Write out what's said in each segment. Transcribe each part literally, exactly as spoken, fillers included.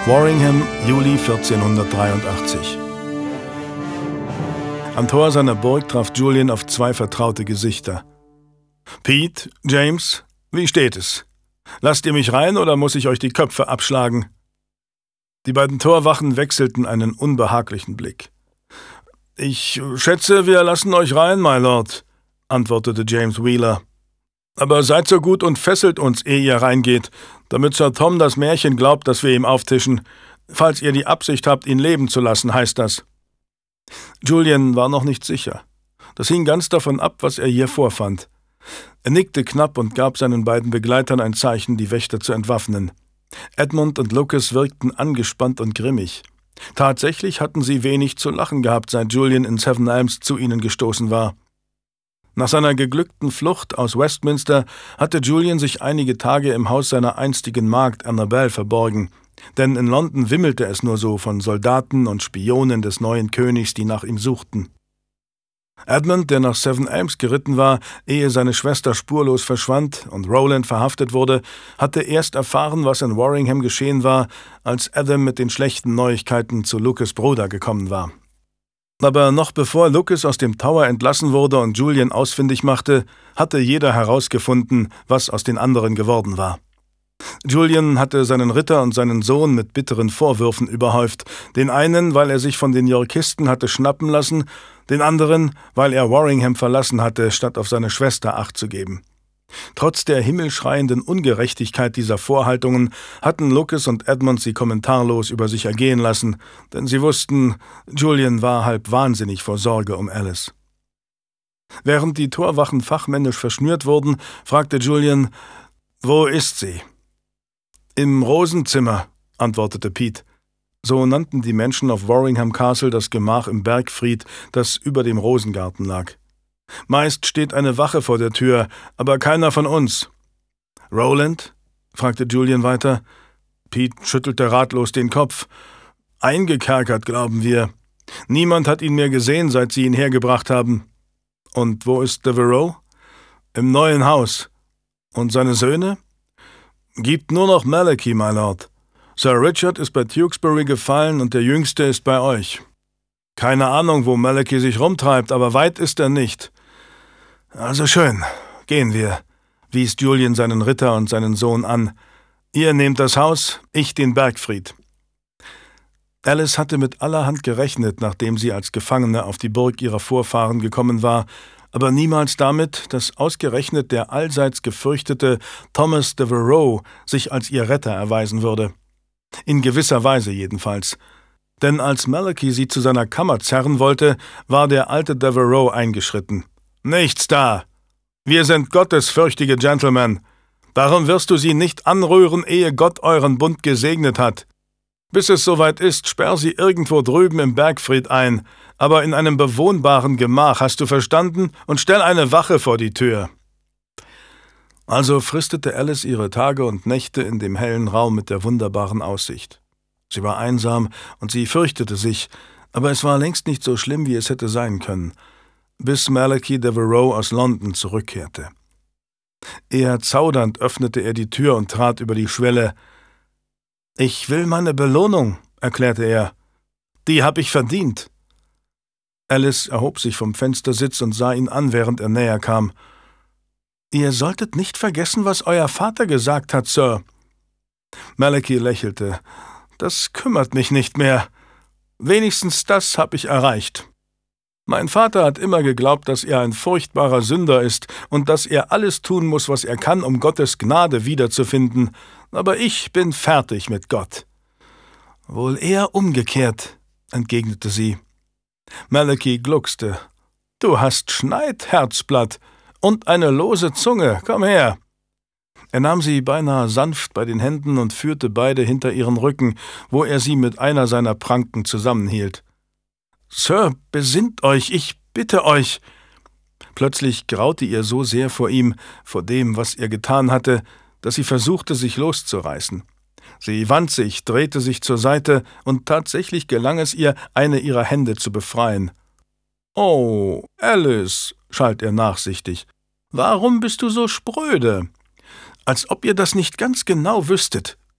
Warringham, Juli vierzehnhundertdreiundachtzig. Am Tor seiner Burg traf Julian auf zwei vertraute Gesichter. »Pete, James, wie steht es? Lasst ihr mich rein oder muss ich euch die Köpfe abschlagen?« Die beiden Torwachen wechselten einen unbehaglichen Blick. »Ich schätze, wir lassen euch rein, my Lord«, antwortete James Wheeler. »Aber seid so gut und fesselt uns, ehe ihr reingeht, damit Sir Tom das Märchen glaubt, das wir ihm auftischen. Falls ihr die Absicht habt, ihn leben zu lassen, heißt das.« Julian war noch nicht sicher. Das hing ganz davon ab, was er hier vorfand. Er nickte knapp und gab seinen beiden Begleitern ein Zeichen, die Wächter zu entwaffnen. Edmund und Lucas wirkten angespannt und grimmig. Tatsächlich hatten sie wenig zu lachen gehabt, seit Julian in Seven Elms zu ihnen gestoßen war. Nach seiner geglückten Flucht aus Westminster hatte Julian sich einige Tage im Haus seiner einstigen Magd Annabel verborgen, denn in London wimmelte es nur so von Soldaten und Spionen des neuen Königs, die nach ihm suchten. Edmund, der nach Seven Elms geritten war, ehe seine Schwester spurlos verschwand und Roland verhaftet wurde, hatte erst erfahren, was in Warringham geschehen war, als Adam mit den schlechten Neuigkeiten zu Lucas' Bruder gekommen war. Aber noch bevor Lucas aus dem Tower entlassen wurde und Julian ausfindig machte, hatte jeder herausgefunden, was aus den anderen geworden war. Julian hatte seinen Ritter und seinen Sohn mit bitteren Vorwürfen überhäuft, den einen, weil er sich von den Yorkisten hatte schnappen lassen, den anderen, weil er Warringham verlassen hatte, statt auf seine Schwester Acht zu geben. Trotz der himmelschreienden Ungerechtigkeit dieser Vorhaltungen hatten Lucas und Edmund sie kommentarlos über sich ergehen lassen, denn sie wussten, Julian war halb wahnsinnig vor Sorge um Alice. Während die Torwachen fachmännisch verschnürt wurden, fragte Julian, »Wo ist sie?« »Im Rosenzimmer«, antwortete Pete. So nannten die Menschen auf Warringham Castle das Gemach im Bergfried, das über dem Rosengarten lag. »Meist steht eine Wache vor der Tür, aber keiner von uns.« »Roland?« fragte Julian weiter. Pete schüttelte ratlos den Kopf. »Eingekerkert, glauben wir. Niemand hat ihn mehr gesehen, seit sie ihn hergebracht haben.« »Und wo ist Devereux?« »Im neuen Haus.« »Und seine Söhne?« »Gibt nur noch Malachi, my Lord. Sir Richard ist bei Tewkesbury gefallen und der Jüngste ist bei euch. Keine Ahnung, wo Malachi sich rumtreibt, aber weit ist er nicht.« »Also schön, gehen wir«, wies Julian seinen Ritter und seinen Sohn an. »Ihr nehmt das Haus, ich den Bergfried.« Alice hatte mit allerhand gerechnet, nachdem sie als Gefangene auf die Burg ihrer Vorfahren gekommen war, aber niemals damit, dass ausgerechnet der allseits gefürchtete Thomas Devereux sich als ihr Retter erweisen würde. In gewisser Weise jedenfalls. Denn als Malachi sie zu seiner Kammer zerren wollte, war der alte Devereux eingeschritten. »Nichts da! Wir sind gottesfürchtige Gentlemen. Darum wirst du sie nicht anrühren, ehe Gott euren Bund gesegnet hat. Bis es soweit ist, sperr sie irgendwo drüben im Bergfried ein, aber in einem bewohnbaren Gemach, hast du verstanden? Und stell eine Wache vor die Tür.« Also fristete Alice ihre Tage und Nächte in dem hellen Raum mit der wunderbaren Aussicht. Sie war einsam und sie fürchtete sich, aber es war längst nicht so schlimm, wie es hätte sein können, bis Malachi Devereux aus London zurückkehrte. Eher zaudernd öffnete er die Tür und trat über die Schwelle. »Ich will meine Belohnung«, erklärte er. »Die hab ich verdient.« Alice erhob sich vom Fenstersitz und sah ihn an, während er näher kam. »Ihr solltet nicht vergessen, was euer Vater gesagt hat, Sir.« Malachi lächelte. »Das kümmert mich nicht mehr. Wenigstens das hab ich erreicht. Mein Vater hat immer geglaubt, dass er ein furchtbarer Sünder ist und dass er alles tun muss, was er kann, um Gottes Gnade wiederzufinden. Aber ich bin fertig mit Gott.« »Wohl eher umgekehrt«, entgegnete sie. Malachi gluckste. »Du hast Schneid, Herzblatt, und eine lose Zunge. Komm her.« Er nahm sie beinahe sanft bei den Händen und führte beide hinter ihren Rücken, wo er sie mit einer seiner Pranken zusammenhielt. »Sir, besinnt euch, ich bitte euch!« Plötzlich graute ihr so sehr vor ihm, vor dem, was er getan hatte, dass sie versuchte, sich loszureißen. Sie wand sich, drehte sich zur Seite, und tatsächlich gelang es ihr, eine ihrer Hände zu befreien. »Oh, Alice«, schalt er nachsichtig, »warum bist du so spröde? Als ob ihr das nicht ganz genau wüsstet.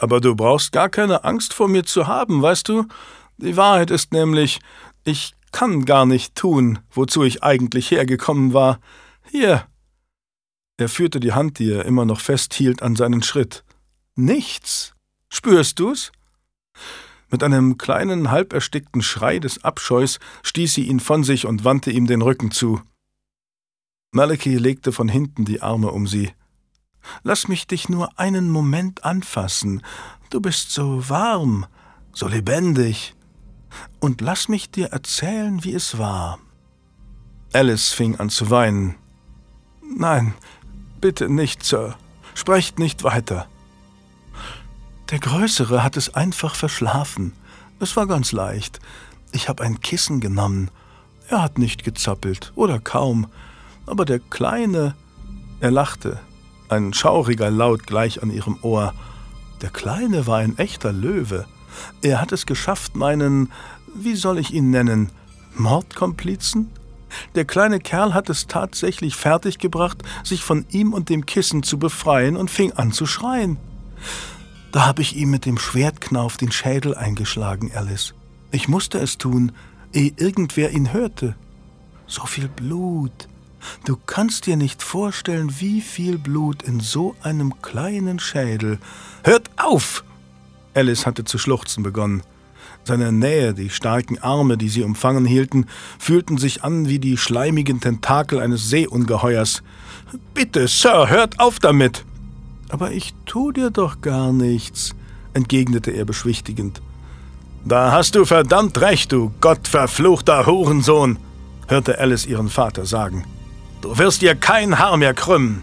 Aber du brauchst gar keine Angst vor mir zu haben, weißt du? Die Wahrheit ist nämlich, ich kann gar nicht tun, wozu ich eigentlich hergekommen war. Hier!« Er führte die Hand, die er immer noch festhielt, an seinen Schritt. »Nichts! Spürst du's?« Mit einem kleinen, halb erstickten Schrei des Abscheus stieß sie ihn von sich und wandte ihm den Rücken zu. Malachi legte von hinten die Arme um sie. »Lass mich dich nur einen Moment anfassen. Du bist so warm, so lebendig. Und lass mich dir erzählen, wie es war.« Alice fing an zu weinen. »Nein, bitte nicht, Sir. Sprecht nicht weiter.« »Der Größere hat es einfach verschlafen. Es war ganz leicht. Ich habe ein Kissen genommen. Er hat nicht gezappelt, oder kaum. Aber der Kleine...« Er lachte, ein schauriger Laut gleich an ihrem Ohr. »Der Kleine war ein echter Löwe. Er hat es geschafft, meinen, wie soll ich ihn nennen, Mordkomplizen? Der kleine Kerl hat es tatsächlich fertiggebracht, sich von ihm und dem Kissen zu befreien und fing an zu schreien. Da habe ich ihm mit dem Schwertknauf den Schädel eingeschlagen, Alice. Ich musste es tun, ehe irgendwer ihn hörte. So viel Blut. Du kannst dir nicht vorstellen, wie viel Blut in so einem kleinen Schädel. Hört auf!« Alice hatte zu schluchzen begonnen. Seine Nähe, die starken Arme, die sie umfangen hielten, fühlten sich an wie die schleimigen Tentakel eines Seeungeheuers. »Bitte, Sir, hört auf damit!« »Aber ich tu dir doch gar nichts«, entgegnete er beschwichtigend. »Da hast du verdammt recht, du gottverfluchter Hurensohn«, hörte Alice ihren Vater sagen. »Du wirst ihr kein Haar mehr krümmen.«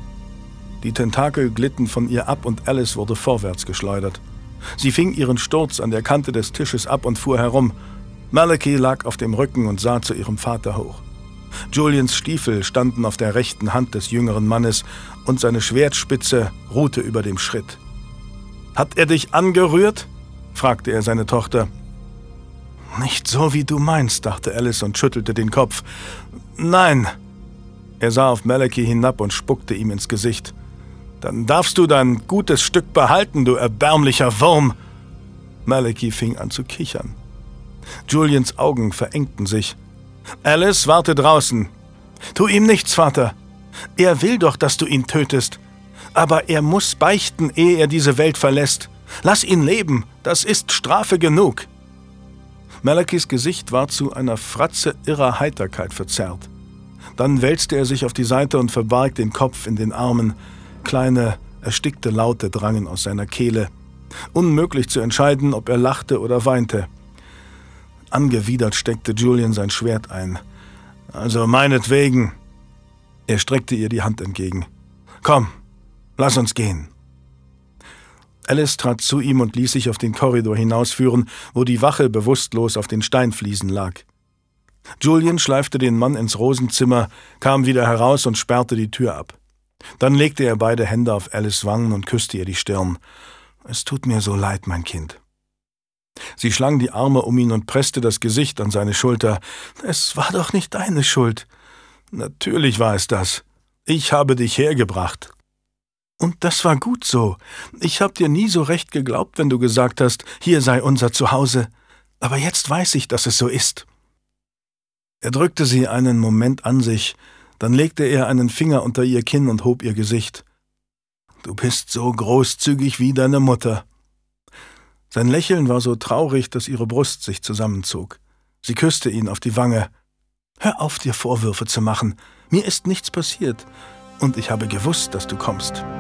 Die Tentakel glitten von ihr ab und Alice wurde vorwärts geschleudert. Sie fing ihren Sturz an der Kante des Tisches ab und fuhr herum. Malachi lag auf dem Rücken und sah zu ihrem Vater hoch. Julians Stiefel standen auf der rechten Hand des jüngeren Mannes und seine Schwertspitze ruhte über dem Schritt. »Hat er dich angerührt?« fragte er seine Tochter. »Nicht so, wie du meinst«, dachte Alice und schüttelte den Kopf. »Nein.« Er sah auf Malachi hinab und spuckte ihm ins Gesicht. »Dann darfst du dein gutes Stück behalten, du erbärmlicher Wurm!« Malachi fing an zu kichern. Julians Augen verengten sich. »Alice, warte draußen. Tu ihm nichts, Vater. Er will doch, dass du ihn tötest. Aber er muss beichten, ehe er diese Welt verlässt. Lass ihn leben, das ist Strafe genug.« Malachis Gesicht war zu einer Fratze irrer Heiterkeit verzerrt. Dann wälzte er sich auf die Seite und verbarg den Kopf in den Armen. Kleine, erstickte Laute drangen aus seiner Kehle. Unmöglich zu entscheiden, ob er lachte oder weinte. Angewidert steckte Julian sein Schwert ein. »Also meinetwegen.« Er streckte ihr die Hand entgegen. »Komm, lass uns gehen.« Alice trat zu ihm und ließ sich auf den Korridor hinausführen, wo die Wache bewusstlos auf den Steinfliesen lag. Julian schleifte den Mann ins Rosenzimmer, kam wieder heraus und sperrte die Tür ab. Dann legte er beide Hände auf Alice' Wangen und küsste ihr die Stirn. »Es tut mir so leid, mein Kind.« Sie schlang die Arme um ihn und presste das Gesicht an seine Schulter. »Es war doch nicht deine Schuld.« »Natürlich war es das. Ich habe dich hergebracht.« »Und das war gut so. Ich habe dir nie so recht geglaubt, wenn du gesagt hast, hier sei unser Zuhause. Aber jetzt weiß ich, dass es so ist.« Er drückte sie einen Moment an sich, dann legte er einen Finger unter ihr Kinn und hob ihr Gesicht. »Du bist so großzügig wie deine Mutter.« Sein Lächeln war so traurig, dass ihre Brust sich zusammenzog. Sie küsste ihn auf die Wange. »Hör auf, dir Vorwürfe zu machen. Mir ist nichts passiert. Und ich habe gewusst, dass du kommst.«